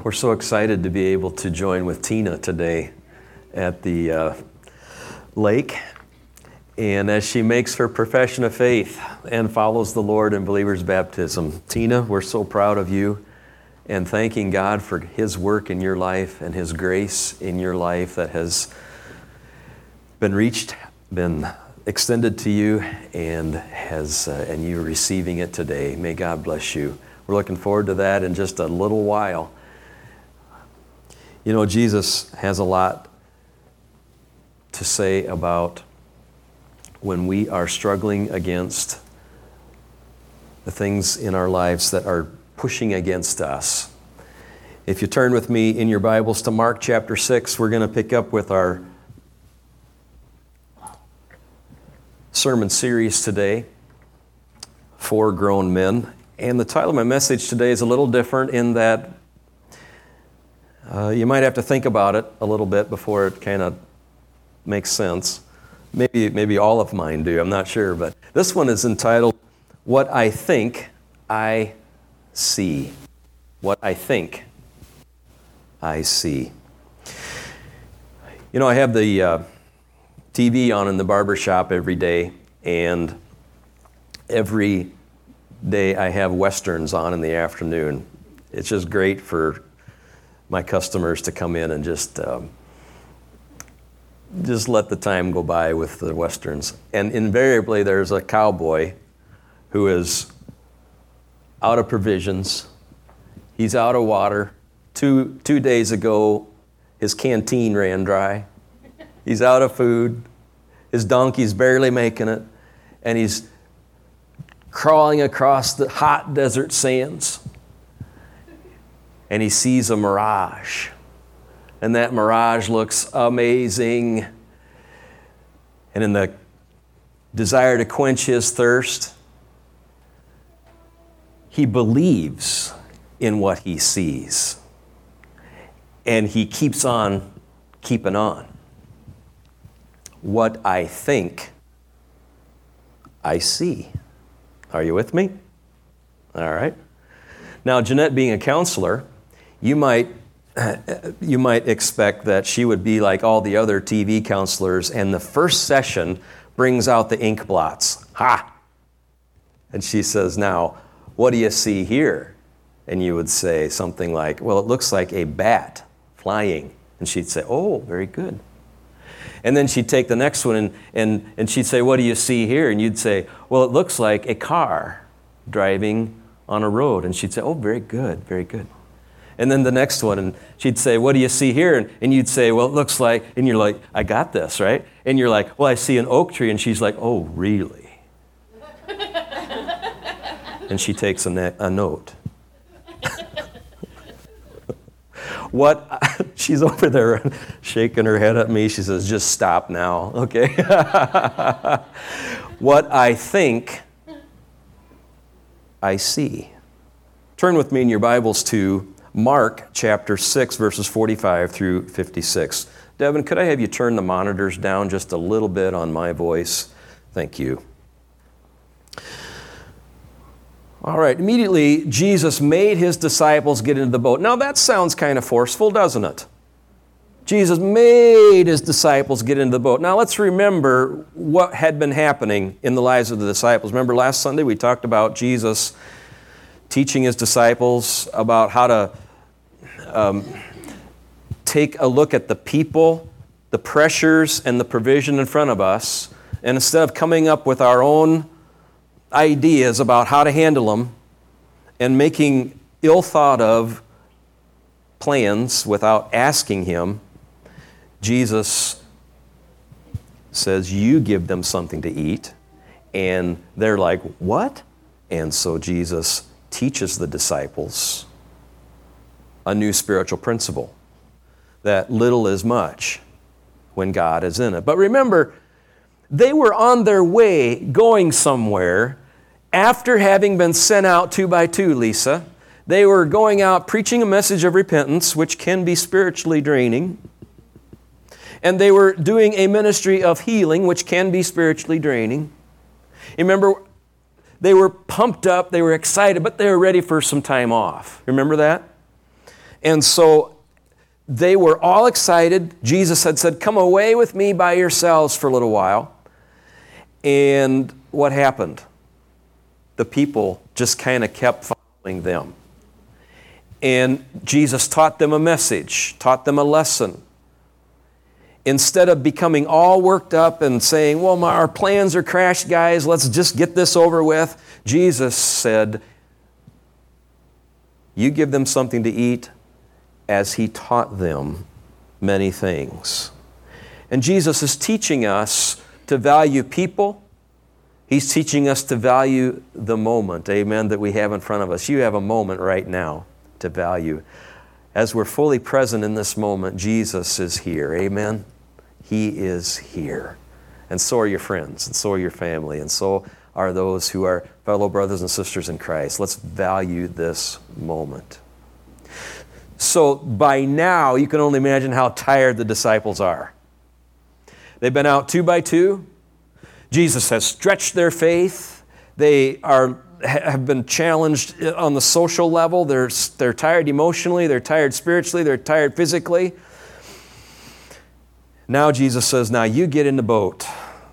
We're so excited to be able to join with Tina today at the lake. And as she makes her profession of faith and follows the Lord in believer's baptism. Tina, we're so proud of you and thanking God for His work in your life and His grace in your life that has been extended to you and you're receiving it today. May God bless you. We're looking forward to that in just a little while. You know, Jesus has a lot to say about when we are struggling against the things in our lives that are pushing against us. If you turn with me in your Bibles to Mark chapter 6, we're going to pick up with our sermon series today, For Grown Men. And the title of my message today is a little different in that you might have to think about it a little bit before it kind of makes sense. Maybe all of mine do, I'm not sure. But this one is entitled, What I Think I See. What I Think I See. You know, I have the TV on in the barber shop every day, and every day I have Westerns on in the afternoon. It's just great for my customers to come in and just let the time go by with the Westerns. And invariably there's a cowboy who is out of provisions. He's out of water. Two days ago, his canteen ran dry. He's out of food. His donkey's barely making it. And he's crawling across the hot desert sands. And he sees a mirage. And that mirage looks amazing. And in the desire to quench his thirst, he believes in what he sees. And he keeps on keeping on. What I think I see. Are you with me? All right. Now, Jeanette being a counselor, you might expect that she would be like all the other TV counselors, and the first session brings out the ink blots. Ha! And she says, now, what do you see here? And you would say something like, well, it looks like a bat flying. And she'd say, oh, very good. And then she'd take the next one and she'd say, what do you see here? And you'd say, well, it looks like a car driving on a road. And she'd say, oh, very good, very good. And then the next one, and she'd say, what do you see here? And you'd say, well, it looks like, and you're like, I got this, right? And you're like, well, I see an oak tree. And she's like, oh, really? And she takes a note. She's over there shaking her head at me. She says, just stop now, okay? What I think I see. Turn with me in your Bibles to Mark chapter 6, verses 45 through 56. Devin, could I have you turn the monitors down just a little bit on my voice? Thank you. All right, immediately Jesus made his disciples get into the boat. Now that sounds kind of forceful, doesn't it? Jesus made his disciples get into the boat. Now let's remember what had been happening in the lives of the disciples. Remember last Sunday we talked about Jesus teaching his disciples about how to take a look at the people, the pressures, and the provision in front of us, and instead of coming up with our own ideas about how to handle them and making ill-thought-of plans without asking him, Jesus says, you give them something to eat. And they're like, what? And so Jesus teaches the disciples a new spiritual principle, that little is much when God is in it. But remember, they were on their way going somewhere after having been sent out 2 by 2, Lisa. They were going out preaching a message of repentance, which can be spiritually draining. And they were doing a ministry of healing, which can be spiritually draining. You remember, they were pumped up, they were excited, but they were ready for some time off. Remember that? And so they were all excited. Jesus had said, come away with me by yourselves for a little while. And what happened? The people just kind of kept following them. And Jesus taught them a message, taught them a lesson. Instead of becoming all worked up and saying, well, our plans are crashed, guys, let's just get this over with, Jesus said, you give them something to eat, as he taught them many things. And Jesus is teaching us to value people. He's teaching us to value the moment, amen, that we have in front of us. You have a moment right now to value. As we're fully present in this moment, Jesus is here, amen. He is here. And so are your friends, and so are your family, and so are those who are fellow brothers and sisters in Christ. Let's value this moment. So by now, you can only imagine how tired the disciples are. They've been out 2 by 2. Jesus has stretched their faith. They have been challenged on the social level. They're tired emotionally. They're tired spiritually. They're tired physically. Now Jesus says, now you get in the boat.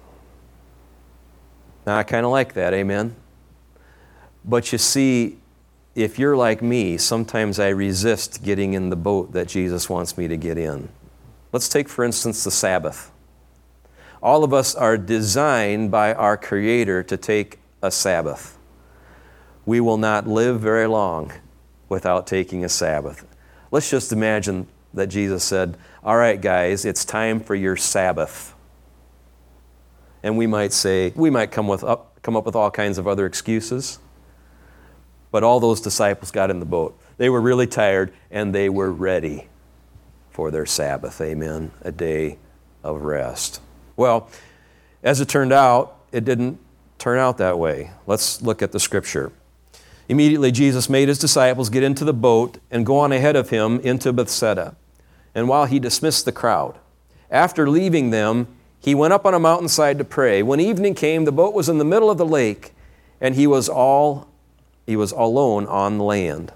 Now I kind of like that, amen? But you see, if you're like me, sometimes I resist getting in the boat that Jesus wants me to get in. Let's take, for instance, the Sabbath. All of us are designed by our Creator to take a Sabbath. We will not live very long without taking a Sabbath. Let's just imagine that Jesus said, all right, guys, it's time for your Sabbath. And we might come up with all kinds of other excuses. But all those disciples got in the boat. They were really tired, and they were ready for their Sabbath. Amen. A day of rest. Well, as it turned out, it didn't turn out that way. Let's look at the scripture. Immediately, Jesus made his disciples get into the boat and go on ahead of him into Bethsaida. And while he dismissed the crowd, after leaving them, he went up on a mountainside to pray. When evening came, the boat was in the middle of the lake, and he was alone on land.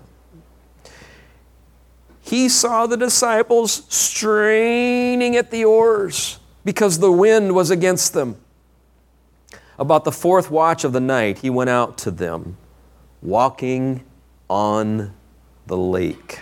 He saw the disciples straining at the oars because the wind was against them. About the 4th watch of the night, he went out to them, walking on the lake.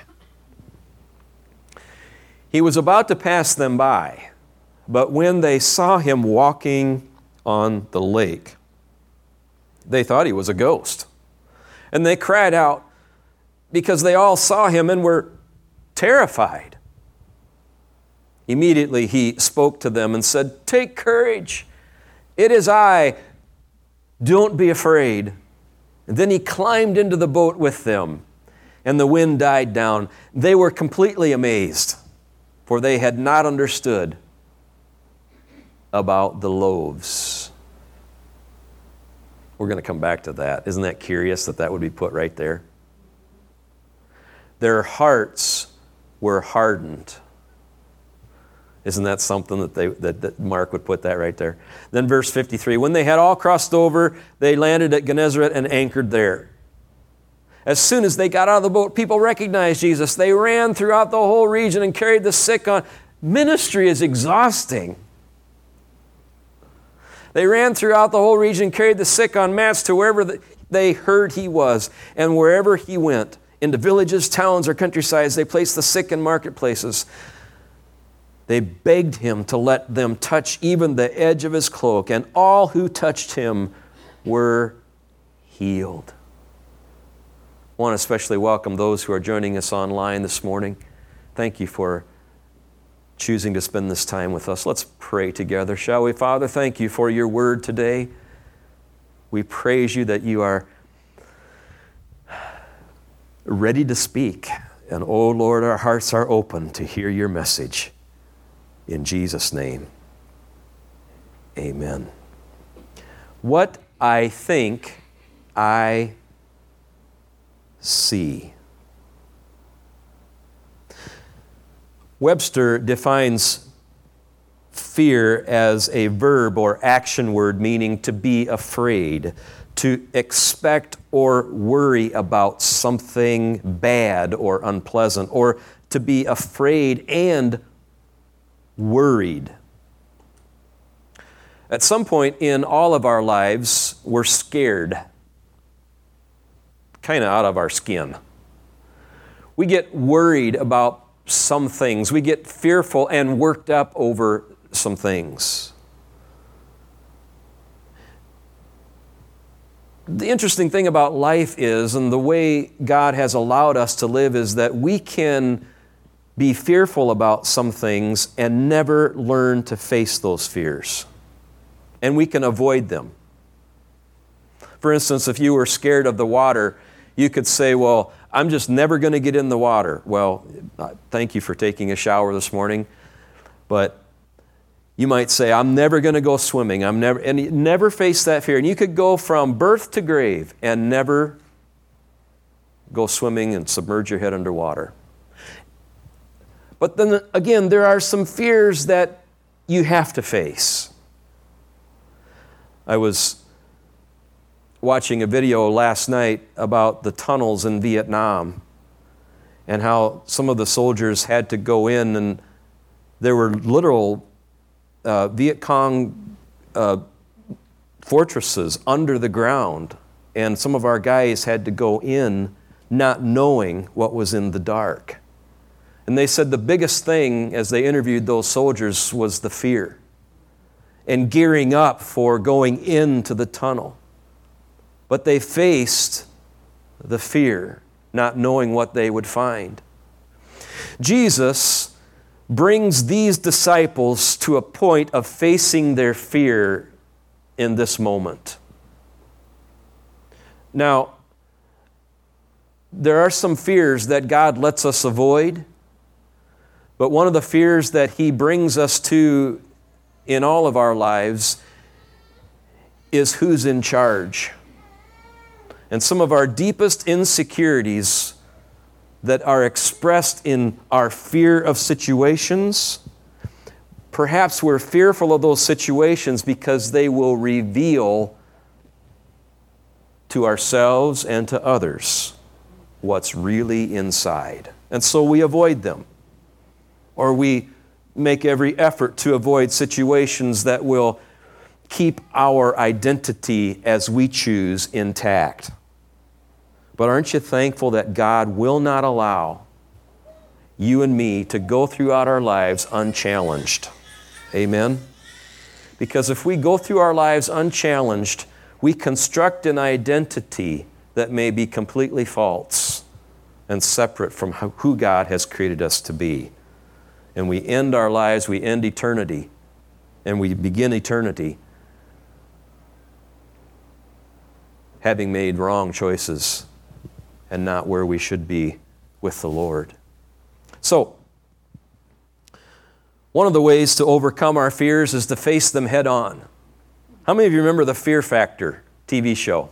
He was about to pass them by, but when they saw him walking on the lake, they thought he was a ghost. And they cried out because they all saw him and were terrified. Immediately he spoke to them and said, "Take courage. It is I. Don't be afraid." And then he climbed into the boat with them, and the wind died down. They were completely amazed, for they had not understood about the loaves. We're going to come back to that. Isn't that curious that would be put right there? Their hearts were hardened. Isn't that something that Mark would put that right there? Then verse 53, when they had all crossed over, they landed at Gennesaret and anchored there. As soon as they got out of the boat, people recognized Jesus. They ran throughout the whole region and carried the sick on. Ministry is exhausting. They ran throughout the whole region and carried the sick on mats to wherever they heard he was. And wherever he went, into villages, towns, or countrysides, they placed the sick in marketplaces. They begged him to let them touch even the edge of his cloak, and all who touched him were healed. I want to especially welcome those who are joining us online this morning. Thank you for choosing to spend this time with us. Let's pray together, shall we? Father, thank you for your word today. We praise you that you are ready to speak. And oh Lord, our hearts are open to hear your message. In Jesus' name, amen. What I think I see. Webster defines fear as a verb or action word, meaning to be afraid, to expect or worry about something bad or unpleasant, or to be afraid and worried. At some point in all of our lives, we're scared, kind of out of our skin. We get worried about some things. We get fearful and worked up over some things. The interesting thing about life is, and the way God has allowed us to live, is that we can be fearful about some things and never learn to face those fears. And we can avoid them. For instance, if you were scared of the water, you could say, well, I'm just never going to get in the water. Well, thank you for taking a shower this morning. But you might say, I'm never going to go swimming. And you never face that fear. And you could go from birth to grave and never go swimming and submerge your head underwater. But then again, there are some fears that you have to face. I was watching a video last night about the tunnels in Vietnam and how some of the soldiers had to go in, and there were literal Viet Cong fortresses under the ground, and some of our guys had to go in not knowing what was in the dark. And they said the biggest thing as they interviewed those soldiers was the fear and gearing up for going into the tunnel. But they faced the fear, not knowing what they would find. Jesus brings these disciples to a point of facing their fear in this moment. Now, there are some fears that God lets us avoid, but one of the fears that He brings us to in all of our lives is who's in charge. And some of our deepest insecurities that are expressed in our fear of situations, perhaps we're fearful of those situations because they will reveal to ourselves and to others what's really inside. And so we avoid them. Or we make every effort to avoid situations that will keep our identity as we choose intact. But aren't you thankful that God will not allow you and me to go throughout our lives unchallenged? Amen? Because if we go through our lives unchallenged, we construct an identity that may be completely false and separate from who God has created us to be. And we end our lives, we end eternity, and we begin eternity having made wrong choices and not where we should be with the Lord. So, one of the ways to overcome our fears is to face them head on. How many of you remember the Fear Factor TV show?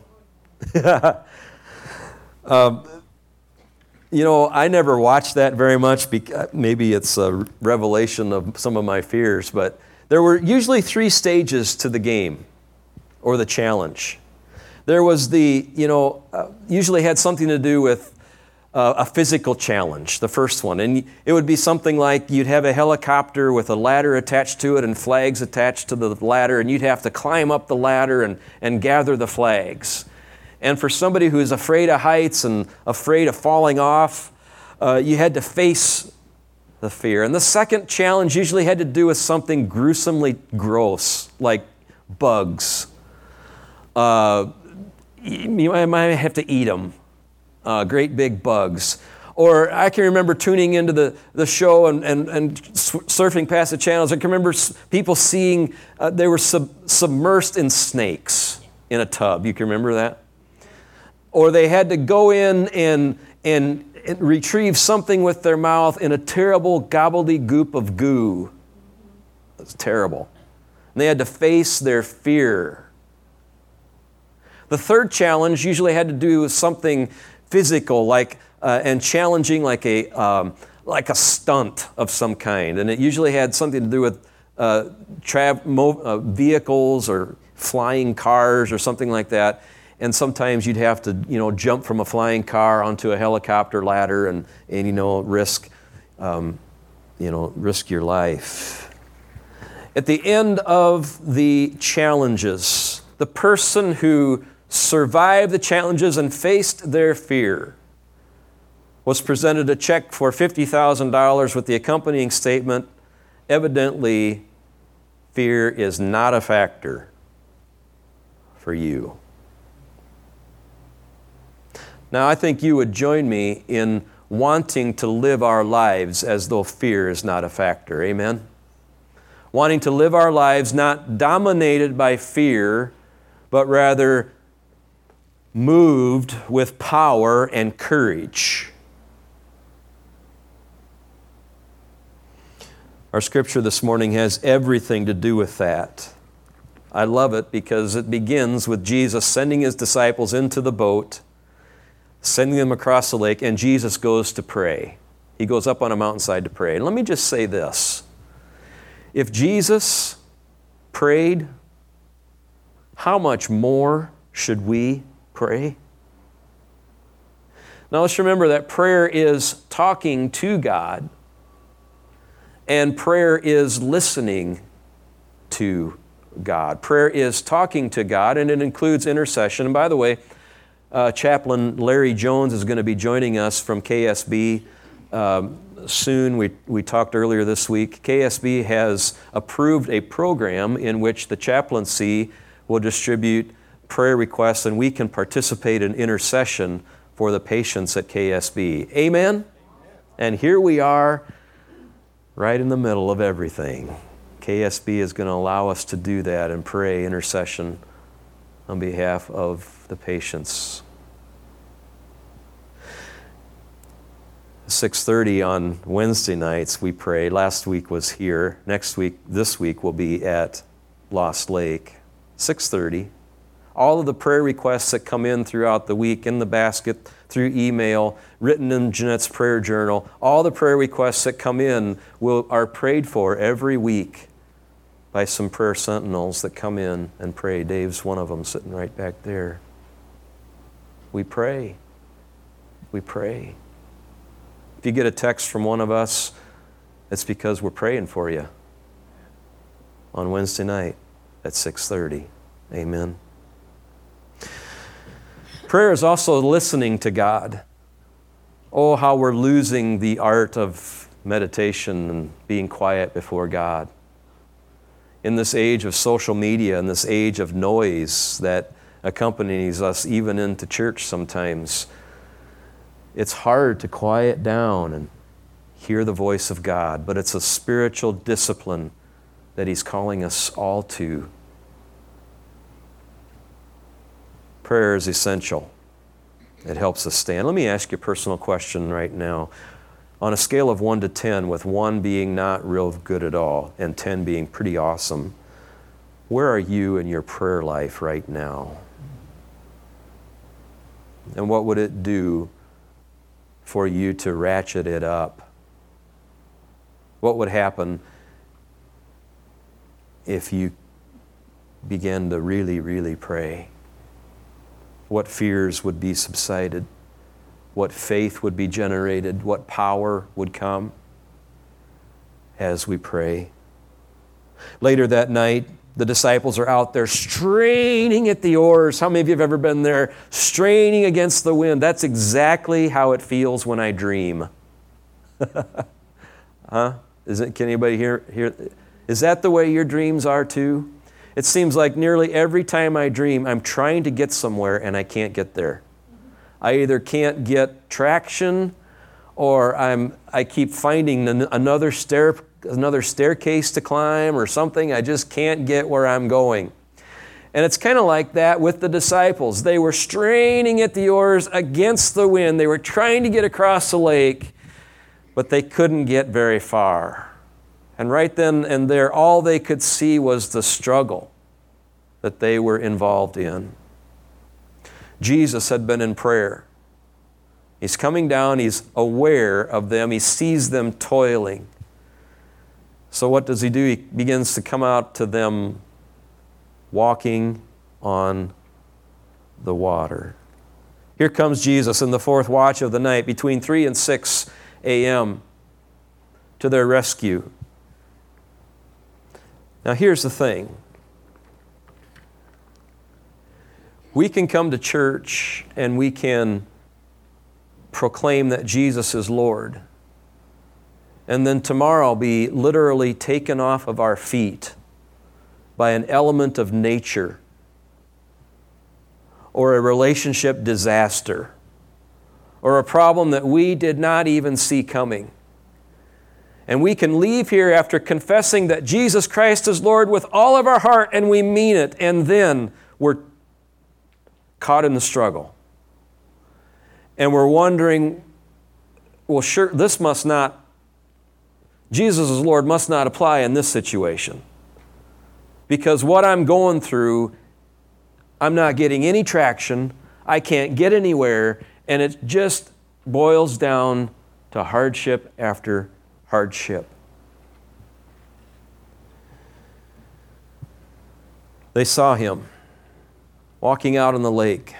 I never watched that very much. Maybe it's a revelation of some of my fears, but there were usually 3 stages to the game or the challenge. There was usually had something to do with a physical challenge, the first one. And it would be something like you'd have a helicopter with a ladder attached to it and flags attached to the ladder, and you'd have to climb up the ladder and gather the flags. And for somebody who is afraid of heights and afraid of falling off, you had to face the fear. And the second challenge usually had to do with something gruesomely gross, like bugs. You might have to eat them, great big bugs. Or I can remember tuning into the show and surfing past the channels. I can remember people seeing they were submersed in snakes in a tub. You can remember that? Or they had to go in and retrieve something with their mouth in a terrible gobbledygook of goo. That's terrible. And they had to face their fear. The third challenge usually had to do with something physical, and challenging, like a stunt of some kind, and it usually had something to do with vehicles or flying cars or something like that. And sometimes you'd have to, jump from a flying car onto a helicopter ladder and risk your life. At the end of the challenges, the person who survived the challenges and faced their fear was presented a check for $50,000 with the accompanying statement, evidently, fear is not a factor for you. Now, I think you would join me in wanting to live our lives as though fear is not a factor. Amen? Wanting to live our lives not dominated by fear, but rather moved with power and courage. Our scripture this morning has everything to do with that. I love it because it begins with Jesus sending His disciples into the boat, sending them across the lake, and Jesus goes to pray. He goes up on a mountainside to pray. And let me just say this. If Jesus prayed, how much more should we pray? Now let's remember that prayer is talking to God, and prayer is listening to God. Prayer is talking to God, and it includes intercession. And by the way, Chaplain Larry Jones is going to be joining us from KSB soon. We talked earlier this week. KSB has approved a program in which the chaplaincy will distribute prayer requests, and we can participate in intercession for the patients at KSB. Amen? And here we are, right in the middle of everything. KSB is going to allow us to do that and pray intercession on behalf of the patients. 6:30 on Wednesday nights we pray. Last week was here. This week will be at Lost Lake. 6:30. All of the prayer requests that come in throughout the week in the basket, through email, written in Jeanette's prayer journal, all the prayer requests that come in are prayed for every week by some prayer sentinels that come in and pray. Dave's one of them sitting right back there. We pray. We pray. If you get a text from one of us, it's because we're praying for you on Wednesday night at 6:30. Amen. Prayer is also listening to God. Oh, how we're losing the art of meditation and being quiet before God. In this age of social media, in this age of noise that accompanies us even into church sometimes, it's hard to quiet down and hear the voice of God, but it's a spiritual discipline that He's calling us all to. Prayer is essential. It helps us stand. Let me ask you a personal question right now. On a scale of 1 to 10, with 1 being not real good at all and 10 being pretty awesome, where are you in your prayer life right now? And what would it do for you to ratchet it up? What would happen if you began to really, really pray? What fears would be subsided? What faith would be generated? What power would come as we pray? Later that night, the disciples are out there straining at the oars. How many of you have ever been there? Straining against the wind. That's exactly how it feels when I dream. Huh? Can anybody hear? Is that the way your dreams are too? It seems like nearly every time I dream, I'm trying to get somewhere and I can't get there. I either can't get traction or I keep finding another staircase to climb or something. I just can't get where I'm going. And it's kind of like that with the disciples. They were straining at the oars against the wind. They were trying to get across the lake, but they couldn't get very far. And right then and there, all they could see was the struggle that they were involved in. Jesus had been in prayer. He's coming down, He's aware of them, He sees them toiling. So what does he do? He begins to come out to them walking on the water. Here comes Jesus in the fourth watch of the night between 3 and 6 a.m. to their rescue. Now here's the thing. We can come to church and we can proclaim that Jesus is Lord, and then tomorrow be literally taken off of our feet by an element of nature or a relationship disaster or a problem that we did not even see coming. And we can leave here after confessing that Jesus Christ is Lord with all of our heart, and we mean it, and then we're caught in the struggle. And we're wondering, well, sure, Jesus as Lord must not apply in this situation. Because what I'm going through, I'm not getting any traction, I can't get anywhere, and it just boils down to hardship after hardship. They saw him walking out on the lake,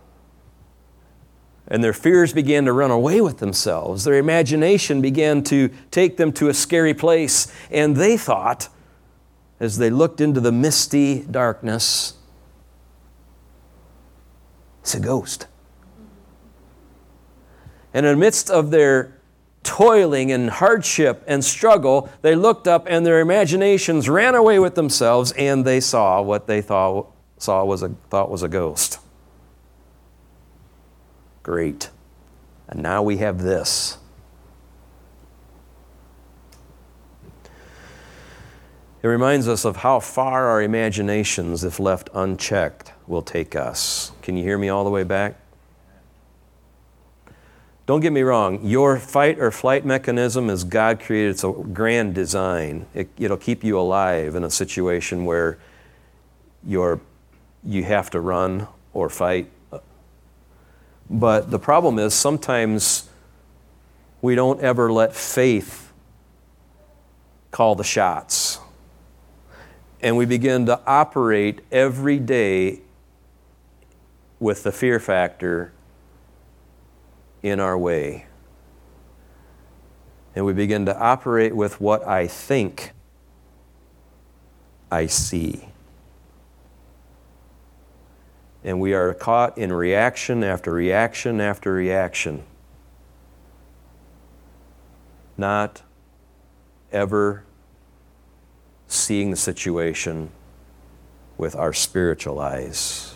and their fears began to run away with themselves. Their imagination began to take them to a scary place, and they thought, as they looked into the misty darkness, it's a ghost. And in the midst of their toiling and hardship and struggle, they looked up and their imaginations ran away with themselves, and they saw what they thought was a ghost. Great. And now we have this. It reminds us of how far our imaginations, if left unchecked, will take us. Can you hear me all the way back? Don't get me wrong, your fight or flight mechanism is God created. It's a grand design. It'll keep you alive in a situation where you have to run or fight. But the problem is sometimes we don't ever let faith call the shots. And we begin to operate every day with the fear factor in our way. And we begin to operate with what I think I see. And we are caught in reaction after reaction after reaction, not ever seeing the situation with our spiritual eyes.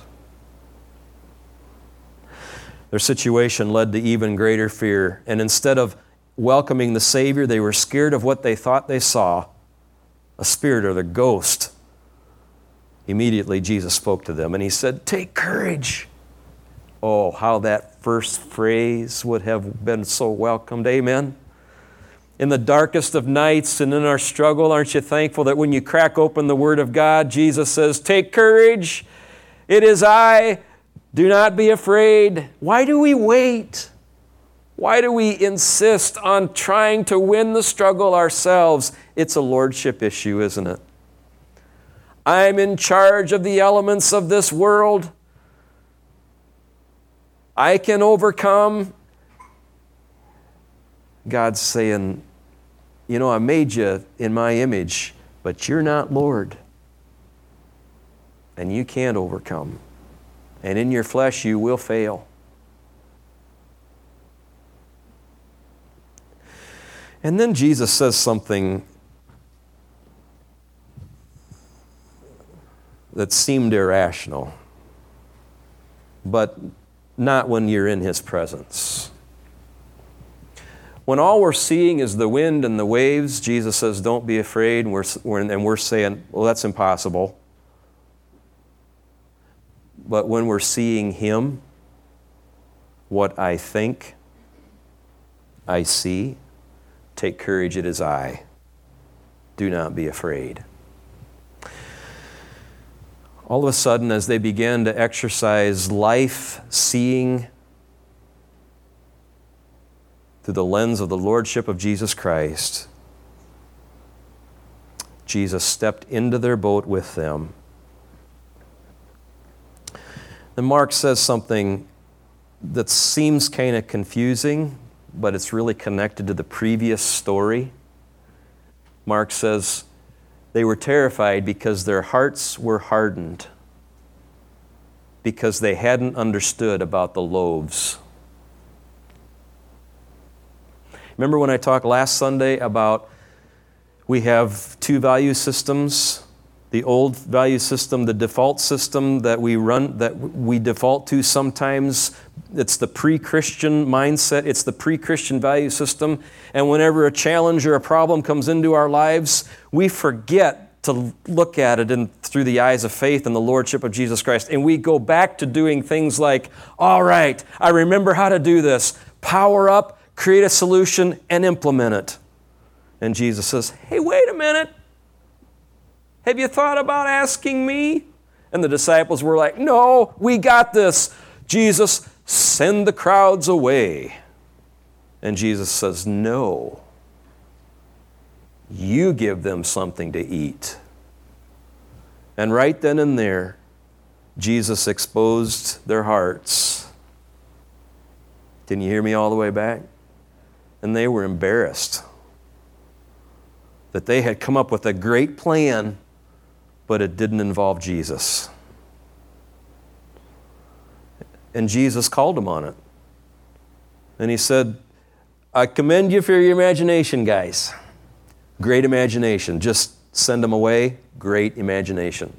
Their situation led to even greater fear, and instead of welcoming the Savior, they were scared of what they thought they saw, a spirit or the ghost. Immediately, Jesus spoke to them, and he said, "Take courage." Oh, how that first phrase would have been so welcomed. Amen. In the darkest of nights and in our struggle, aren't you thankful that when you crack open the Word of God, Jesus says, "Take courage. It is I. Do not be afraid." Why do we wait? Why do we insist on trying to win the struggle ourselves? It's a lordship issue, isn't it? I'm in charge of the elements of this world. I can overcome. God's saying, I made you in my image, but you're not Lord. And you can't overcome. And in your flesh you will fail. And then Jesus says something that seemed irrational, but not when you're in His presence. When all we're seeing is the wind and the waves, Jesus says, "Don't be afraid," and we're saying, "Well, that's impossible." But when we're seeing Him, what I think I see, take courage, it is I. Do not be afraid. All of a sudden, as they began to exercise life, seeing through the lens of the Lordship of Jesus Christ, Jesus stepped into their boat with them. Then Mark says something that seems kind of confusing, but it's really connected to the previous story. Mark says, they were terrified because their hearts were hardened, because they hadn't understood about the loaves. Remember when I talked last Sunday about we have two value systems, the old value system, the default system that we default to sometimes. It's the pre-Christian mindset. It's the pre-Christian value system. And whenever a challenge or a problem comes into our lives, we forget to look at it through the eyes of faith and the Lordship of Jesus Christ. And we go back to doing things like, all right, I remember how to do this. Power up, create a solution, and implement it. And Jesus says, hey, wait a minute. Have you thought about asking me? And the disciples were like, no, we got this. Jesus, send the crowds away. And Jesus says, no. You give them something to eat. And right then and there, Jesus exposed their hearts. Didn't you hear me all the way back? And they were embarrassed that they had come up with a great plan, but it didn't involve Jesus. And Jesus called them on it. And he said, I commend you for your imagination, guys. Great imagination. Just send them away. Great imagination.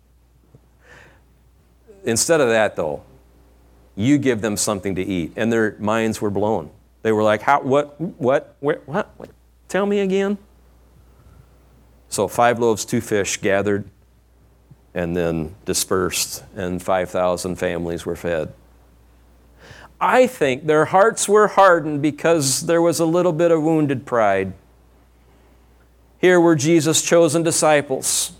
Instead of that, though, you give them something to eat. And their minds were blown. They were like, how, what? Tell me again. So 5 loaves, 2 fish gathered and then dispersed, and 5,000 families were fed. I think their hearts were hardened because there was a little bit of wounded pride. Here were Jesus' chosen disciples.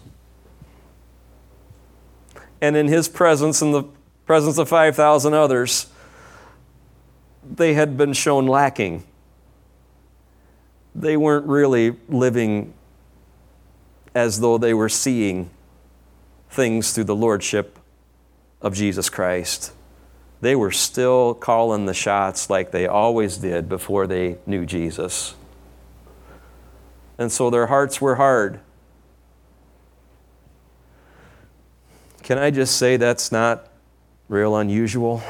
And in his presence, in the presence of 5,000 others, they had been shown lacking. They weren't really living as though they were seeing things through the lordship of Jesus Christ. They were still calling the shots like they always did before they knew Jesus. And so their hearts were hard. Can I just say that's not real unusual,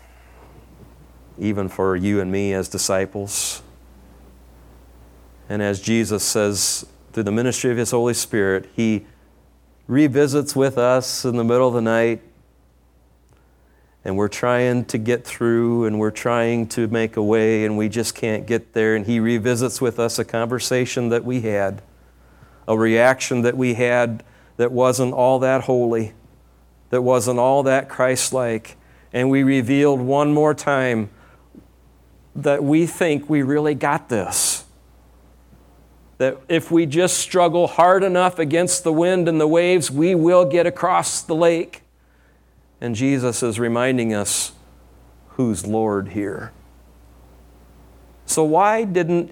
even for you and me as disciples? And as Jesus says, through the ministry of his Holy Spirit, he revisits with us in the middle of the night, and we're trying to get through, and we're trying to make a way, and we just can't get there, and he revisits with us a conversation that we had, a reaction that we had that wasn't all that holy, that wasn't all that Christ-like, and we revealed one more time that we think we really got this. That if we just struggle hard enough against the wind and the waves, we will get across the lake. And Jesus is reminding us who's Lord here. So why did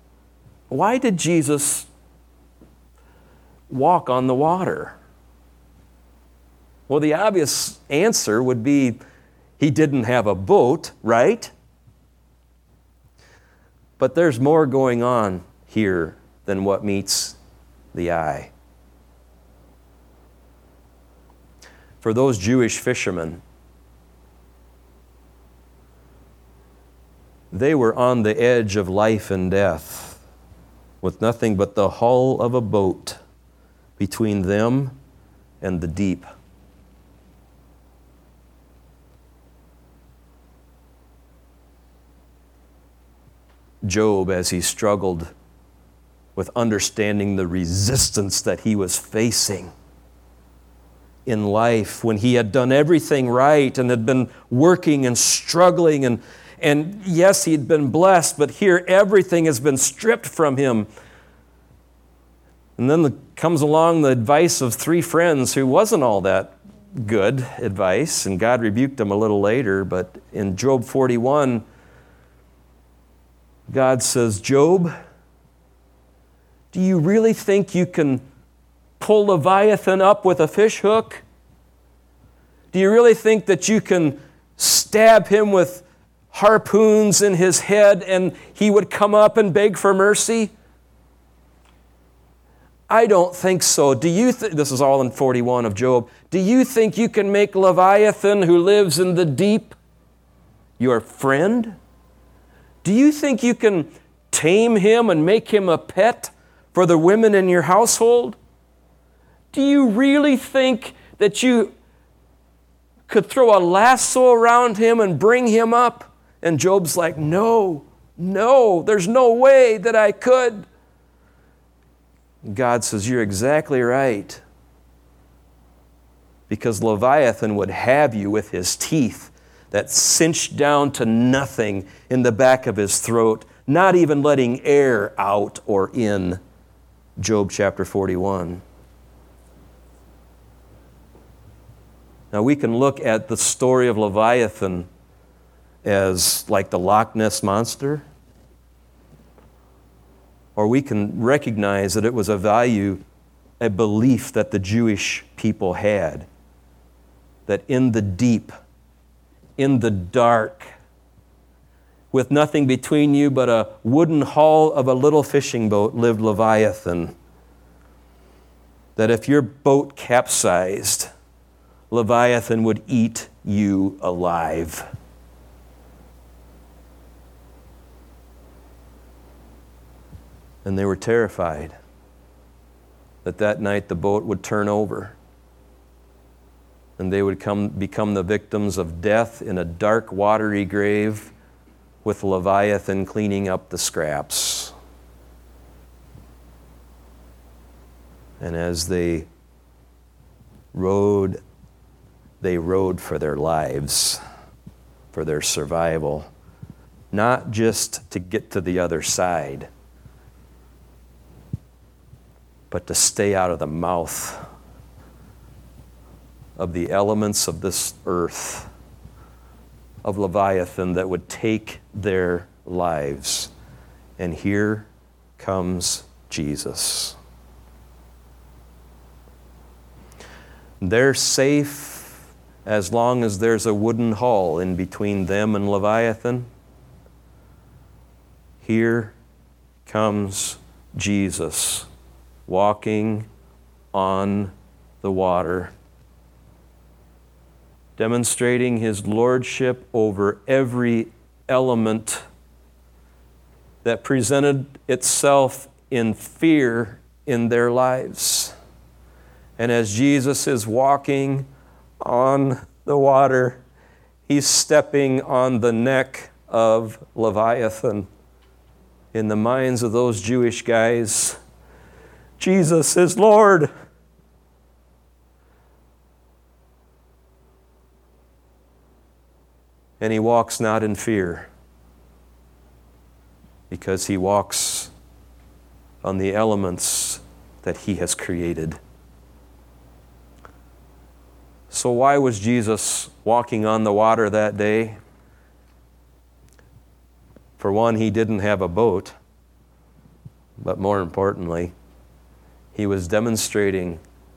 Jesus walk on the water? Well, the obvious answer would be he didn't have a boat, right? But there's more going on here than what meets the eye. For those Jewish fishermen, they were on the edge of life and death with nothing but the hull of a boat between them and the deep. Job, as he struggled with understanding the resistance that he was facing in life, when he had done everything right and had been working and struggling, and yes, he'd been blessed, but here everything has been stripped from him. And then comes along the advice of 3 friends who wasn't all that good advice, and God rebuked them a little later. But in Job 41, God says, Job, do you really think you can pull Leviathan up with a fish hook? Do you really think that you can stab him with harpoons in his head and he would come up and beg for mercy? I don't think so. Do you this is all in 41 of Job. Do you think you can make Leviathan, who lives in the deep, your friend? Do you think you can tame him and make him a pet for the women in your household? Do you really think that you could throw a lasso around him and bring him up? And Job's like, no, there's no way that I could. God says, you're exactly right. Because Leviathan would have you with his teeth that cinched down to nothing in the back of his throat, not even letting air out or in. Job chapter 41. Now we can look at the story of Leviathan as like the Loch Ness Monster, or we can recognize that it was a belief that the Jewish people had, that in the deep, in the dark, with nothing between you but a wooden hull of a little fishing boat, lived Leviathan. That if your boat capsized, Leviathan would eat you alive. And they were terrified that night the boat would turn over and they would become the victims of death in a dark, watery grave with Leviathan cleaning up the scraps. And as they rowed for their lives, for their survival, not just to get to the other side, but to stay out of the mouth of the elements of this earth, of Leviathan that would take their lives. And here comes Jesus. They're safe as long as there's a wooden hull in between them and Leviathan. Here comes Jesus, walking on the water, demonstrating his lordship over every element that presented itself in fear in their lives. And as Jesus is walking on the water, he's stepping on the neck of Leviathan. In the minds of those Jewish guys, Jesus is Lord. And he walks not in fear, because he walks on the elements that he has created. So why was Jesus walking on the water that day? For one, he didn't have a boat, but more importantly, he was demonstrating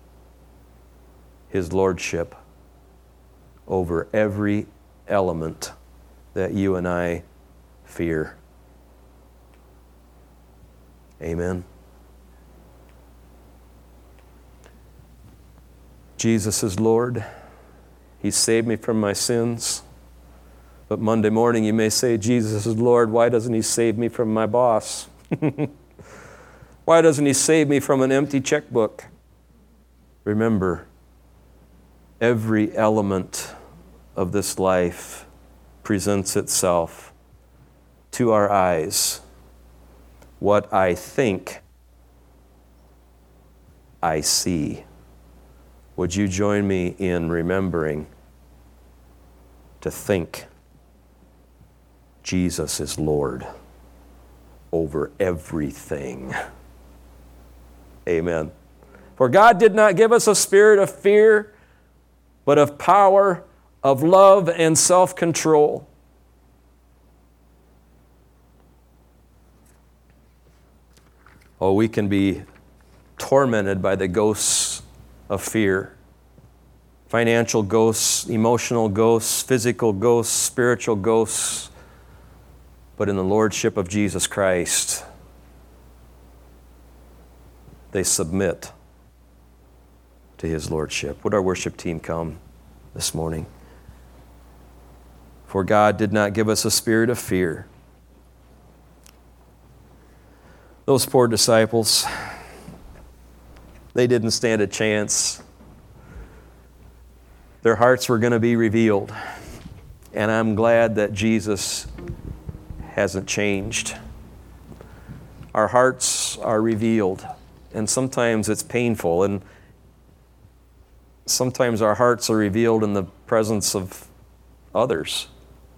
his lordship over every element that you and I fear. Amen. Jesus is Lord. He saved me from my sins. But Monday morning you may say, Jesus is Lord. Why doesn't he save me from my boss? Why doesn't he save me from an empty checkbook? Remember, every element of this life presents itself to our eyes. What I think, I see. Would you join me in remembering to think Jesus is Lord over everything? Amen. For God did not give us a spirit of fear, but of power, of love, and self-control. Oh, we can be tormented by the ghosts of fear. Financial ghosts, emotional ghosts, physical ghosts, spiritual ghosts. But in the lordship of Jesus Christ, they submit to His lordship. Would our worship team come this morning? For God did not give us a spirit of fear. Those poor disciples, they didn't stand a chance. Their hearts were going to be revealed. And I'm glad that Jesus hasn't changed. Our hearts are revealed. And sometimes it's painful. And sometimes our hearts are revealed in the presence of others.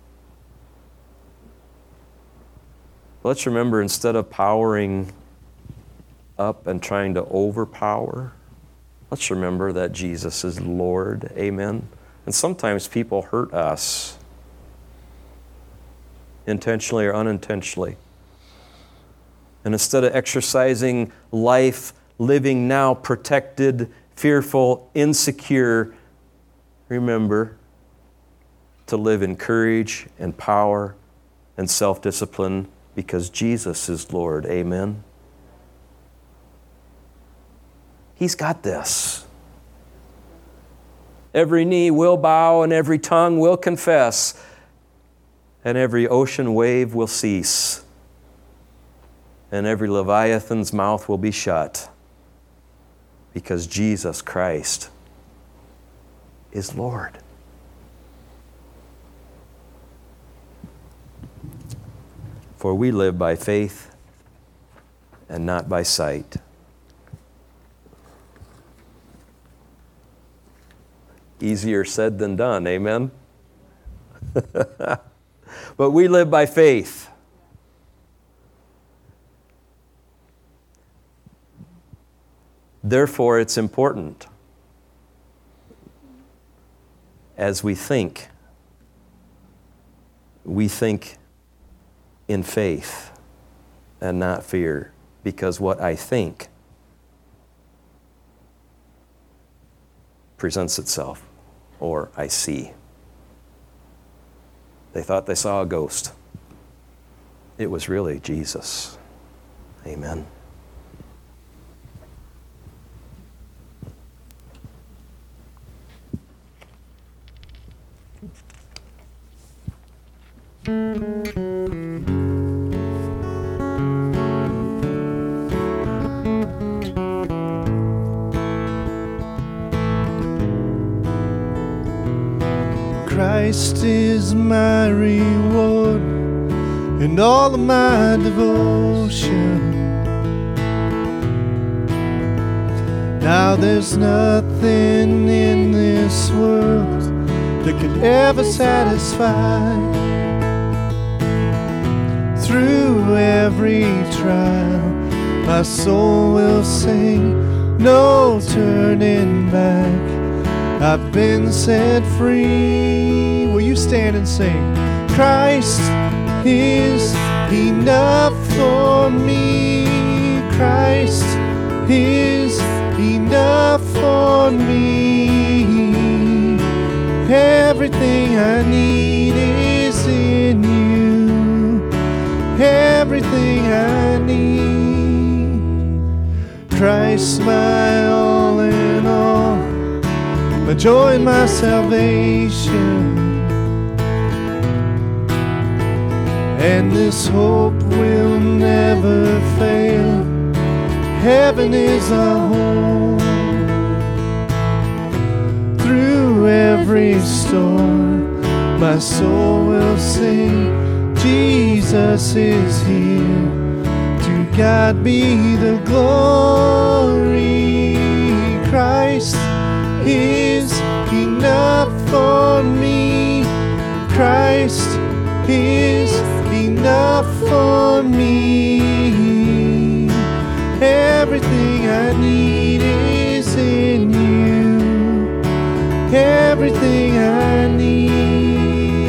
Let's remember, instead of powering up and trying to overpower, let's remember that Jesus is Lord. Amen. And sometimes people hurt us, intentionally or unintentionally. And instead of exercising life, living now protected, fearful, insecure, remember to live in courage and power and self-discipline, because Jesus is Lord. Amen. He's got this. Every knee will bow and every tongue will confess, and every ocean wave will cease, and every Leviathan's mouth will be shut, because Jesus Christ is Lord. For we live by faith and not by sight. Easier said than done, amen? But we live by faith. Therefore, it's important as we think in faith and not fear, because what I think presents itself, or I see. They thought they saw a ghost. It was really Jesus. Amen. Christ is my reward and all of my devotion. Now there's nothing in this world that could ever satisfy. Through every trial, my soul will sing, no turning back. I've been set free. Will you stand and sing? Christ is enough for me. Christ is enough for me. Everything I need is in you. Everything I need. Christ, my all in all, my joy and my salvation. And this hope will never fail. Heaven is our home. Through every storm, my soul will sing, Jesus is here. To God be the glory. Christ is enough for me. Christ is enough for me. Everything I need is in you. Everything I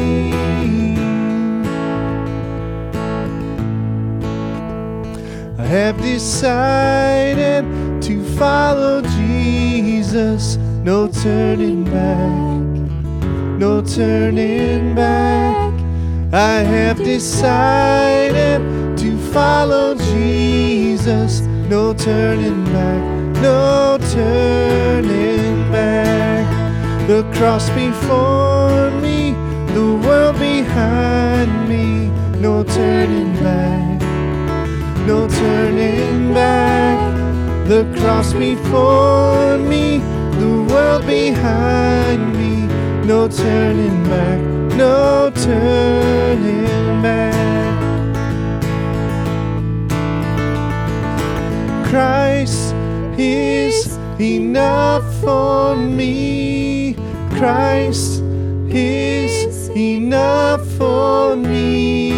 need. I have decided to follow Jesus. No turning back, no turning back. I have decided to follow Jesus. No turning back, no turning back. The cross before me, the world behind me. No turning back, no turning back. The cross before me, the world behind me. No turning back, no turning back. Christ is enough for me. Christ is enough for me.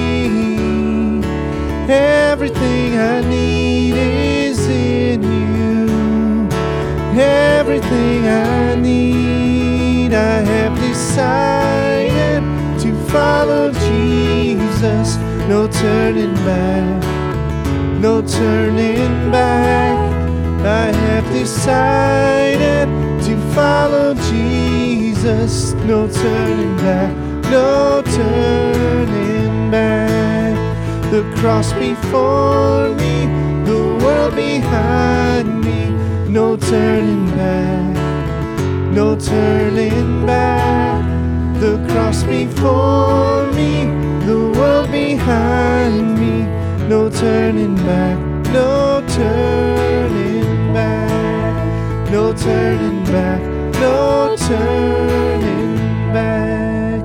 Everything I need is in you. Everything I need, I have decided to follow Jesus. No turning back, no turning back. I have decided to follow Jesus. No turning back, no turning back. The cross before me, the world behind me. No turning back, no turning back. The cross before me, the world behind me. No turning back, no turning back. No turning back, no turning back.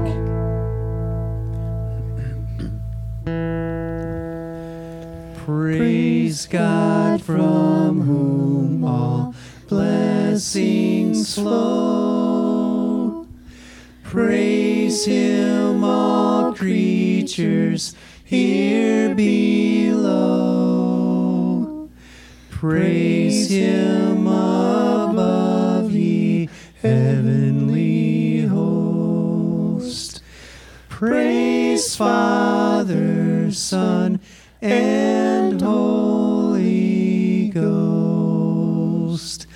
Praise God from whom all blessings flow. Praise Him, all creatures here below. Praise Him above, ye heavenly host. Praise Father, Son, and Holy Ghost.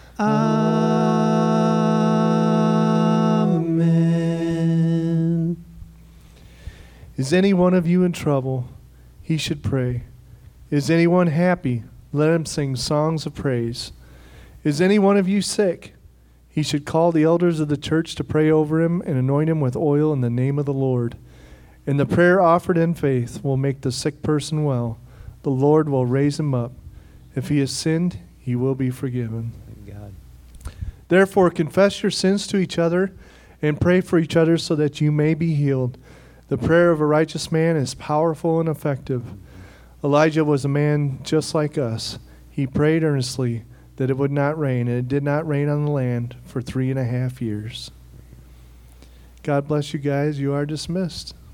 Amen. Is any one of you in trouble? He should pray. Is anyone happy? Let him sing songs of praise. Is any one of you sick? He should call the elders of the church to pray over him and anoint him with oil in the name of the Lord. And the prayer offered in faith will make the sick person well. The Lord will raise him up. If he has sinned, he will be forgiven. God. Therefore, confess your sins to each other and pray for each other so that you may be healed. The prayer of a righteous man is powerful and effective. Elijah was a man just like us. He prayed earnestly that it would not rain, and it did not rain on the land for 3.5 years. God bless you guys. You are dismissed.